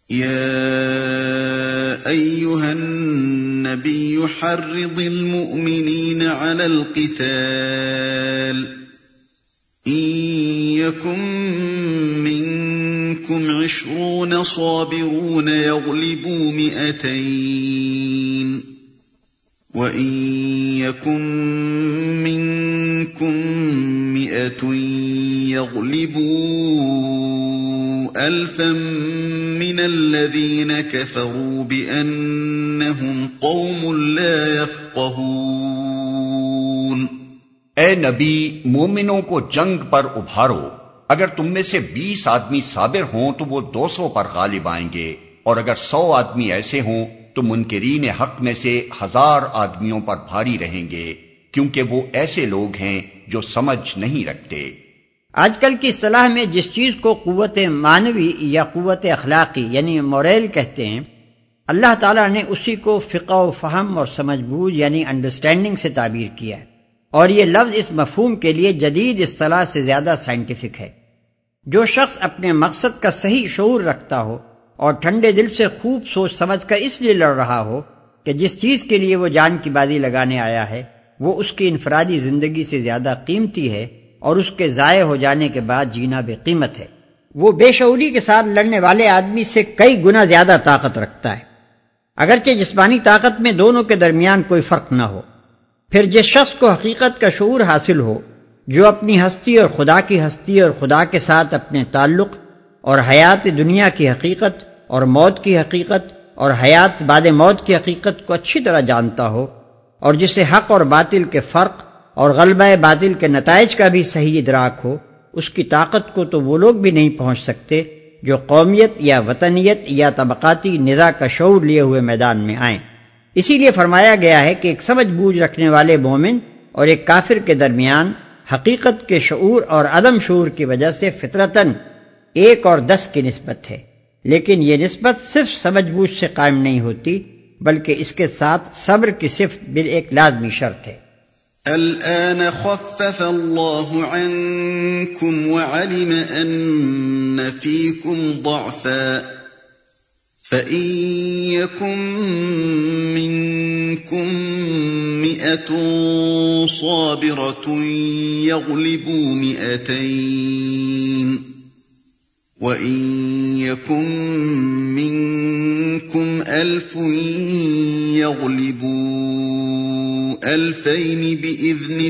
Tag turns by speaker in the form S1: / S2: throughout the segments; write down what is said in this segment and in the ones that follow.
S1: يا أيها النبي حرض المؤمنين على القتال إن يكن منكم 20 صابرون يغلبوا 200 وَإِن يَكُن مِّنكُم 100 يَغْلِبُوا 1000 مِّنَ الَّذِينَ كَفَرُوا بِأَنَّهُمْ قَوْمٌ لَّا يَفْقَهُونَ۔
S2: اے نبی، مومنوں کو جنگ پر ابھارو، اگر تم میں سے 20 آدمی صابر ہوں تو وہ 200 پر غالب آئیں گے، اور اگر 100 آدمی ایسے ہوں تو منکرین حق میں سے 1000 آدمیوں پر بھاری رہیں گے، کیونکہ وہ ایسے لوگ ہیں جو سمجھ نہیں رکھتے۔
S3: آج کل کی اصطلاح میں جس چیز کو قوت معنوی یا قوت اخلاقی یعنی موریل کہتے ہیں، اللہ تعالیٰ نے اسی کو فقہ و فہم اور سمجھ بوجھ یعنی انڈرسٹینڈنگ سے تعبیر کیا ہے، اور یہ لفظ اس مفہوم کے لیے جدید اصطلاح سے زیادہ سائنٹیفک ہے۔ جو شخص اپنے مقصد کا صحیح شعور رکھتا ہو اور ٹھنڈے دل سے خوب سوچ سمجھ کر اس لیے لڑ رہا ہو کہ جس چیز کے لیے وہ جان کی بازی لگانے آیا ہے وہ اس کی انفرادی زندگی سے زیادہ قیمتی ہے اور اس کے ضائع ہو جانے کے بعد جینا بے قیمت ہے، وہ بے شعوری کے ساتھ لڑنے والے آدمی سے کئی گنا زیادہ طاقت رکھتا ہے، اگرچہ جسمانی طاقت میں دونوں کے درمیان کوئی فرق نہ ہو۔ پھر جس شخص کو حقیقت کا شعور حاصل ہو، جو اپنی ہستی اور خدا کی ہستی اور خدا کے ساتھ اپنے تعلق اور حیات دنیا کی حقیقت اور موت کی حقیقت اور حیات بعد موت کی حقیقت کو اچھی طرح جانتا ہو، اور جسے حق اور باطل کے فرق اور غلبہ باطل کے نتائج کا بھی صحیح ادراک ہو، اس کی طاقت کو تو وہ لوگ بھی نہیں پہنچ سکتے جو قومیت یا وطنیت یا طبقاتی نزاع کا شعور لیے ہوئے میدان میں آئیں۔ اسی لیے فرمایا گیا ہے کہ ایک سمجھ بوجھ رکھنے والے مومن اور ایک کافر کے درمیان حقیقت کے شعور اور عدم شعور کی وجہ سے فطرتاً 1 اور 10 کی نسبت ہے، لیکن یہ نسبت صرف سمجھ بوجھ سے قائم نہیں ہوتی بلکہ اس کے ساتھ صبر کی صفت بھی ایک لازمی شرط ہے۔
S1: الآن خفف اللہ عنکم وعلم ان فیکم ضعفا فإن يكن منكم 100 صابرة يغلبوا 200 وَإِن يَكُن مِّنكُمْ 1000 يَغْلِبُوا 2000 بِإِذْنِ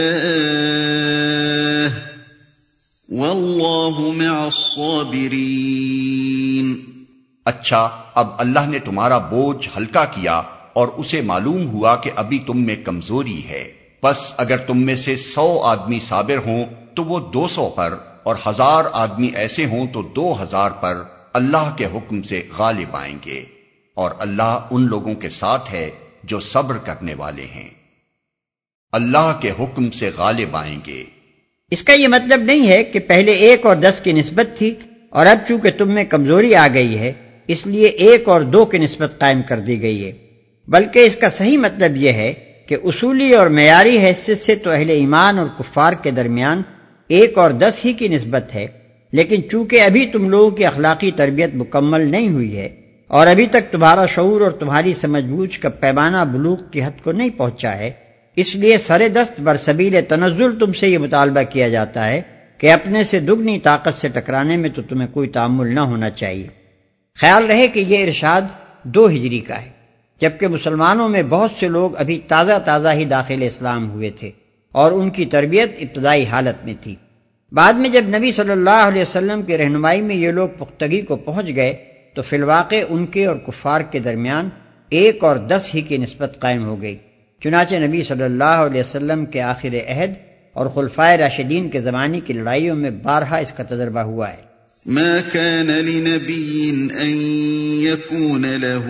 S1: اللَّهِ وَاللَّهُ مَعَ الصَّابِرِينَ۔
S2: اچھا، اب اللہ نے تمہارا بوجھ ہلکا کیا اور اسے معلوم ہوا کہ ابھی تم میں کمزوری ہے، پس اگر تم میں سے 100 آدمی صابر ہوں تو وہ 200 پر، اور 1000 آدمی ایسے ہوں تو 2000 پر اللہ کے حکم سے غالب آئیں گے، اور اللہ ان لوگوں کے ساتھ ہے جو صبر کرنے والے ہیں۔ اللہ کے حکم سے غالب آئیں گے۔
S3: اس کا یہ مطلب نہیں ہے کہ پہلے 1 اور 10 کی نسبت تھی اور اب چونکہ تم میں کمزوری آ گئی ہے اس لیے 1 اور 2 کی نسبت قائم کر دی گئی ہے، بلکہ اس کا صحیح مطلب یہ ہے کہ اصولی اور معیاری حیثیت سے تو اہل ایمان اور کفار کے درمیان 1 اور 10 ہی کی نسبت ہے، لیکن چونکہ ابھی تم لوگوں کی اخلاقی تربیت مکمل نہیں ہوئی ہے اور ابھی تک تمہارا شعور اور تمہاری سمجھ بوجھ کا پیمانہ بلوغ کی حد کو نہیں پہنچا ہے، اس لیے سر دست برسبیل تنزل تم سے یہ مطالبہ کیا جاتا ہے کہ اپنے سے دگنی طاقت سے ٹکرانے میں تو تمہیں کوئی تعامل نہ ہونا چاہیے۔ خیال رہے کہ یہ ارشاد 2 ہجری کا ہے، جبکہ مسلمانوں میں بہت سے لوگ ابھی تازہ ہی داخل اسلام ہوئے تھے اور ان کی تربیت ابتدائی حالت میں تھی۔ بعد میں جب نبی صلی اللہ علیہ وسلم کی رہنمائی میں یہ لوگ پختگی کو پہنچ گئے تو فی الواقع ان کے اور کفار کے درمیان 1 اور 10 ہی کی نسبت قائم ہو گئی، چنانچہ نبی صلی اللہ علیہ وسلم کے آخر عہد اور خلفائے راشدین کے زمانے کی لڑائیوں میں بارہا اس کا تجربہ ہوا ہے۔
S1: ما كان لنبي ان يكون له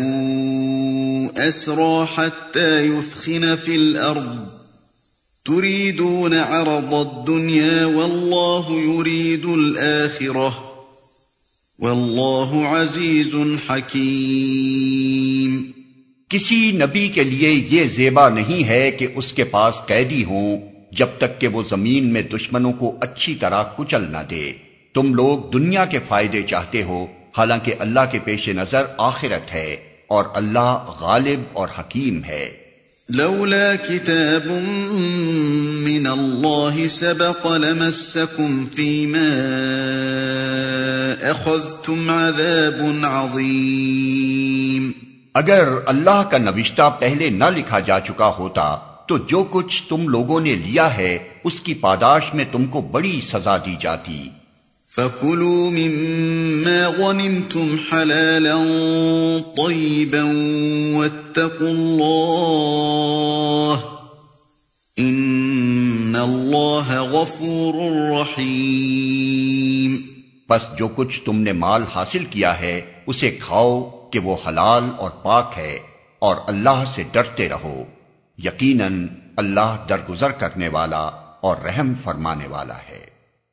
S1: اسرى حتى يثخن في الارض تريدون عرض الدنيا والله يريد الاخره والله عزيز حكيم۔
S2: کسی نبی کے لیے یہ زیبا نہیں ہے کہ اس کے پاس قیدی ہوں جب تک کہ وہ زمین میں دشمنوں کو اچھی طرح کچل نہ دے۔ تم لوگ دنیا کے فائدے چاہتے ہو حالانکہ اللہ کے پیش نظر آخرت ہے اور اللہ غالب اور حکیم ہے۔
S1: لولا کتاب من اللہ سبق لمسکم فیما اخذتم عذاب عظیم۔
S2: اگر اللہ کا نوشتہ پہلے نہ لکھا جا چکا ہوتا تو جو کچھ تم لوگوں نے لیا ہے اس کی پاداش میں تم کو بڑی سزا دی جاتی۔
S1: فَكُلُوا مِمَّا غَنِمْتُمْ حَلَالًا طَيِّبًا وَاتَّقُوا اللَّهَ إِنَّ اللَّهَ غَفُورٌ رَّحِيمٌ۔
S2: پس جو کچھ تم نے مال حاصل کیا ہے اسے کھاؤ کہ وہ حلال اور پاک ہے، اور اللہ سے ڈرتے رہو، یقیناً اللہ درگزر کرنے والا اور رحم فرمانے والا ہے۔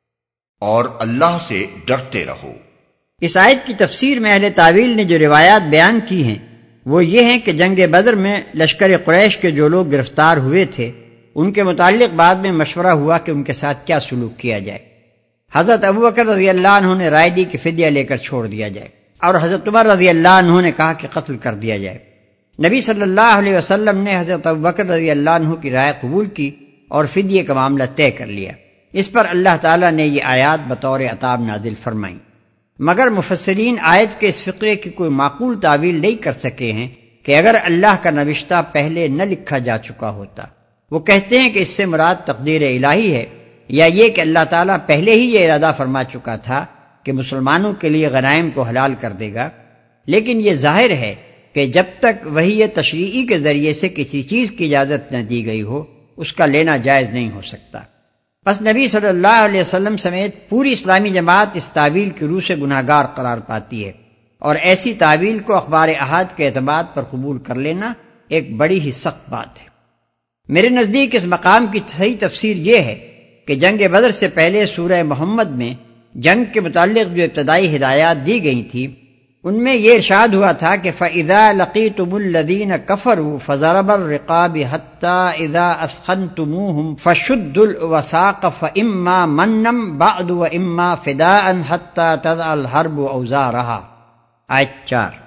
S2: اور اللہ سے ڈرتے رہو۔
S3: اس آیت کی تفسیر میں اہل تاویل نے جو روایات بیان کی ہیں وہ یہ ہیں کہ جنگ بدر میں لشکر قریش کے جو لوگ گرفتار ہوئے تھے ان کے متعلق بعد میں مشورہ ہوا کہ ان کے ساتھ کیا سلوک کیا جائے۔ حضرت ابوبکر رضی اللہ عنہ نے رائے دی کہ فدیہ لے کر چھوڑ دیا جائے، اور حضرت عمر رضی اللہ عنہ نے کہا کہ قتل کر دیا جائے۔ نبی صلی اللہ علیہ وسلم نے حضرت ابوبکر رضی اللہ عنہ کی رائے قبول کی اور فدیے کا معاملہ طے کر لیا۔ اس پر اللہ تعالیٰ نے یہ آیات بطور عتاب نازل فرمائیں، مگر مفسرین آیت کے اس فقرے کی کوئی معقول تعویل نہیں کر سکے ہیں کہ اگر اللہ کا نوشتہ پہلے نہ لکھا جا چکا ہوتا۔ وہ کہتے ہیں کہ اس سے مراد تقدیر الہی ہے، یا یہ کہ اللہ تعالیٰ پہلے ہی یہ ارادہ فرما چکا تھا کہ مسلمانوں کے لیے غنائم کو حلال کر دے گا، لیکن یہ ظاہر ہے کہ جب تک وحی تشریعی کے ذریعے سے کسی چیز کی اجازت نہ دی گئی ہو اس کا لینا جائز نہیں ہو سکتا۔ پس نبی صلی اللہ علیہ وسلم سمیت پوری اسلامی جماعت اس تعویل کی روح سے گناہگار قرار پاتی ہے، اور ایسی تعویل کو اخبار احاد کے اعتماد پر قبول کر لینا ایک بڑی ہی سخت بات ہے۔ میرے نزدیک اس مقام کی صحیح تفسیر یہ ہے کہ جنگ بدر سے پہلے سورہ محمد میں جنگ کے متعلق جو ابتدائی ہدایات دی گئی تھی ان میں یہ ارشاد ہوا تھا کہ فَإِذَا لَقِيتُمُ الَّذِينَ كَفَرُوا فَضَرَبَ الرِّقَابِ حَتَّى إِذَا أَثْخَنْتُمُوهُمْ فَشُدُّوا الْوَثَاقَ فَإِمَّا مَنًّا بَعْدُ وَإِمَّا فِدَاءً حَتَّى تَضَعَ الْحَرْبُ أَوْزَارَهَا۔ آیت 4۔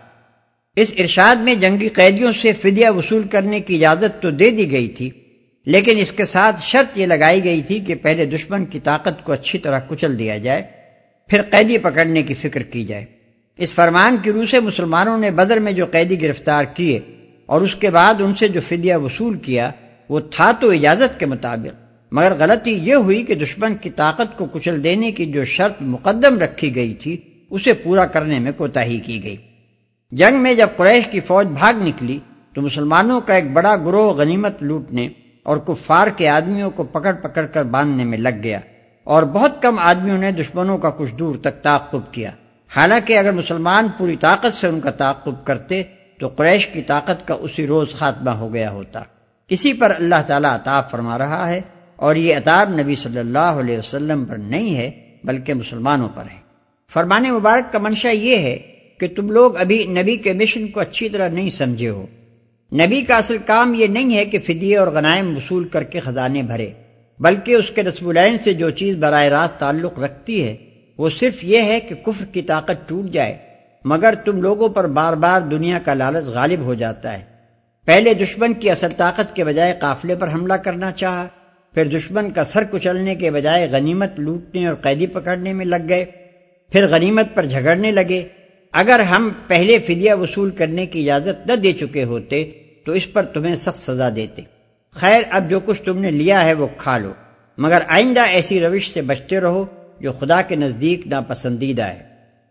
S3: اس ارشاد میں جنگی قیدیوں سے فدیہ وصول کرنے کی اجازت تو دے دی گئی تھی، لیکن اس کے ساتھ شرط یہ لگائی گئی تھی کہ پہلے دشمن کی طاقت کو اچھی طرح کچل دیا جائے، پھر قیدی پکڑنے کی فکر کی جائے۔ اس فرمان کی روح سے مسلمانوں نے بدر میں جو قیدی گرفتار کیے اور اس کے بعد ان سے جو فدیہ وصول کیا وہ تھا تو اجازت کے مطابق، مگر غلطی یہ ہوئی کہ دشمن کی طاقت کو کچل دینے کی جو شرط مقدم رکھی گئی تھی اسے پورا کرنے میں کوتاہی کی گئی۔ جنگ میں جب قریش کی فوج بھاگ نکلی تو مسلمانوں کا ایک بڑا گروہ غنیمت لوٹنے اور کفار کے آدمیوں کو پکڑ پکڑ کر باندھنے میں لگ گیا، اور بہت کم آدمیوں نے دشمنوں کا کچھ دور تک تعاقب کیا۔ حالانکہ اگر مسلمان پوری طاقت سے ان کا تعاقب کرتے تو قریش کی طاقت کا اسی روز خاتمہ ہو گیا ہوتا۔ اسی پر اللہ تعالیٰ عتاب فرما رہا ہے، اور یہ عتاب نبی صلی اللہ علیہ وسلم پر نہیں ہے بلکہ مسلمانوں پر ہے۔ فرمان مبارک کا منشا یہ ہے کہ تم لوگ ابھی نبی کے مشن کو اچھی طرح نہیں سمجھے ہو۔ نبی کا اصل کام یہ نہیں ہے کہ فدیے اور غنائم وصول کر کے خزانے بھرے، بلکہ اس کے نصب العین سے جو چیز براہ راست تعلق رکھتی ہے وہ صرف یہ ہے کہ کفر کی طاقت ٹوٹ جائے، مگر تم لوگوں پر بار بار دنیا کا لالچ غالب ہو جاتا ہے۔ پہلے دشمن کی اصل طاقت کے بجائے قافلے پر حملہ کرنا چاہا، پھر دشمن کا سر کچلنے کے بجائے غنیمت لوٹنے اور قیدی پکڑنے میں لگ گئے، پھر غنیمت پر جھگڑنے لگے۔ اگر ہم پہلے فدیہ وصول کرنے کی اجازت نہ دے چکے ہوتے تو اس پر تمہیں سخت سزا دیتے۔ خیر، اب جو کچھ تم نے لیا ہے وہ کھا لو، مگر آئندہ ایسی روش سے بچتے رہو جو خدا کے نزدیک ناپسندیدہ ہے۔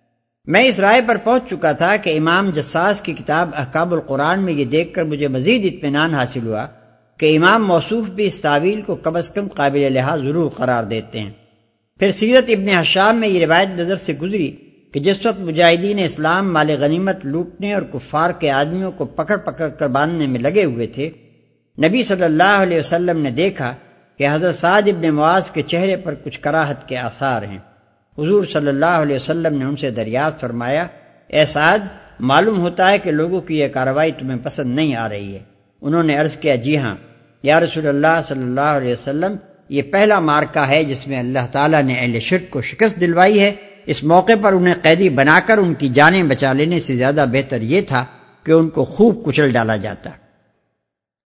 S3: میں اس رائے پر پہنچ چکا تھا کہ امام جساس کی کتاب احکام القرآن میں یہ دیکھ کر مجھے مزید اطمینان حاصل ہوا کہ امام موصوف بھی اس تعویل کو کم از کم قابل لحاظ ضرور قرار دیتے ہیں۔ پھر سیرت ابن حشام میں یہ روایت نظر سے گزری کہ جس وقت مجاہدین اسلام مال غنیمت لوٹنے اور کفار کے آدمیوں کو پکڑ پکڑ کر باندھنے میں لگے ہوئے تھے، نبی صلی اللہ علیہ وسلم نے دیکھا کہ حضرت سعد ابن معاذ کے چہرے پر کچھ کراہت کے آثار ہیں۔ حضور صلی اللہ علیہ وسلم نے ان سے دریافت فرمایا، اے سعد، معلوم ہوتا ہے کہ لوگوں کی یہ کارروائی تمہیں پسند نہیں آ رہی ہے۔ انہوں نے عرض کیا، جی ہاں یا رسول اللہ صلی اللہ علیہ وسلم، یہ پہلا معرکہ ہے جس میں اللہ تعالیٰ نے اہل شرک کو شکست دلوائی ہے، اس موقع پر انہیں قیدی بنا کر ان کی جانیں بچا لینے سے زیادہ بہتر یہ تھا کہ ان کو خوب کچل ڈالا جاتا۔